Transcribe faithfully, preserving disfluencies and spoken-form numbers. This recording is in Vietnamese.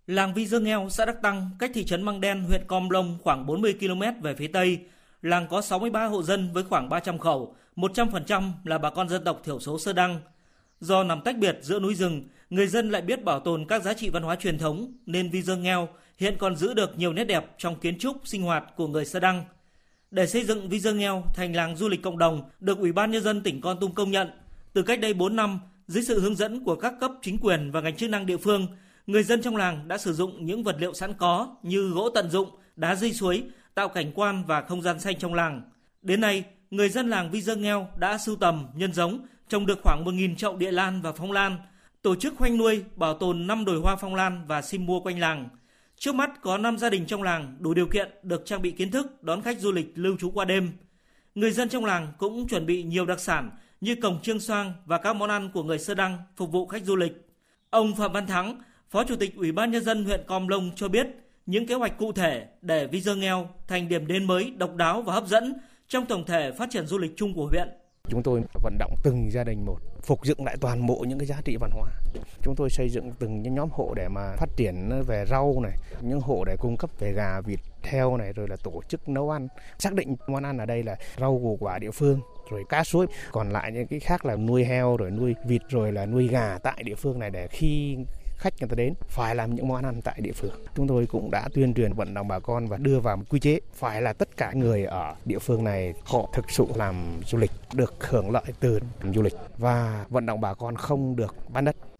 Làng Vi Dương Ngheo, xã Đắc Tăng, cách thị trấn Măng Đen, huyện Com Lông khoảng bốn mươi ki lô mét về phía tây. Làng có sáu mươi ba hộ dân với khoảng ba trăm khẩu, một trăm phần trăm là bà con dân tộc thiểu số Sơ Đăng. Do nằm tách biệt giữa núi rừng, người dân lại biết bảo tồn các giá trị văn hóa truyền thống nên Vi Dương Ngheo hiện còn giữ được nhiều nét đẹp trong kiến trúc sinh hoạt của người Sơ Đăng. Để xây dựng Vi Dương Ngheo thành làng du lịch cộng đồng được Ủy ban Nhân dân tỉnh Kon Tum công nhận, từ cách đây bốn năm, dưới sự hướng dẫn của các cấp chính quyền và ngành chức năng địa phương, người dân trong làng đã sử dụng những vật liệu sẵn có như gỗ tận dụng, đá dây suối, tạo cảnh quan và không gian xanh trong làng. Đến nay, người dân làng Vi Dương Ngheo đã sưu tầm, nhân giống, trồng được khoảng một nghìn chậu địa lan và phong lan, tổ chức khoanh nuôi, bảo tồn năm đồi hoa phong lan và sim mua quanh làng. Trước mắt có năm gia đình trong làng đủ điều kiện được trang bị kiến thức đón khách du lịch lưu trú qua đêm. Người dân trong làng cũng chuẩn bị nhiều đặc sản như cồng chiêng xoang và các món ăn của người Sơ Đăng phục vụ khách du lịch. Ông Phạm Văn Thắng, Phó Chủ tịch Ủy ban Nhân dân huyện Com Lông cho biết những kế hoạch cụ thể để Vi Dương Ngheo thành điểm đến mới độc đáo và hấp dẫn trong tổng thể phát triển du lịch chung của huyện. Chúng tôi vận động từng gia đình một, phục dựng lại toàn bộ những cái giá trị văn hóa. Chúng tôi xây dựng từng những nhóm hộ để mà phát triển về rau này, những hộ để cung cấp về gà, vịt, heo này, rồi là tổ chức nấu ăn. Xác định món ăn ở đây là rau củ quả địa phương, rồi cá suối. Còn lại những cái khác là nuôi heo, rồi nuôi vịt, rồi là nuôi gà tại địa phương này để khi khách người ta đến phải làm những món ăn tại địa phương. Chúng tôi cũng đã tuyên truyền vận động bà con và đưa vào một quy chế phải là tất cả người ở địa phương này họ thực sự làm du lịch, được hưởng lợi từ du lịch và vận động bà con không được bán đất.